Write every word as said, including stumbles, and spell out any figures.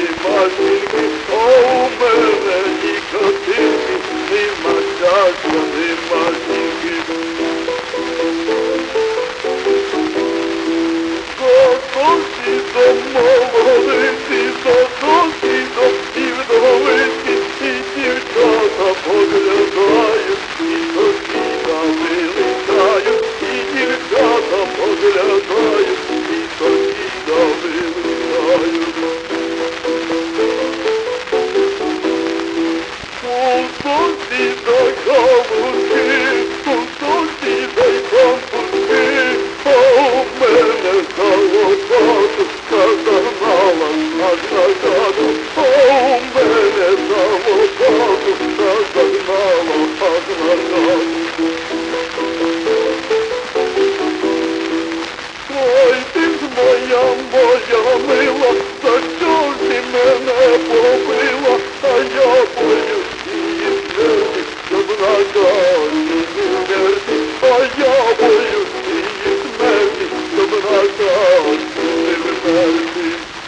тільки, а у мене ні картинки, нема щастя, нема тільки. За сусідом молодиці, за сусідом і вдовиці, і дівчата поглядають, і сусіда вилітають, і дівчата поглядають, і сусіда вилітають. У сусіда кавуски, у сусіда й пампушки, а у мене залопату загнала аж на хату, а у мене залопату загнала аж на хату.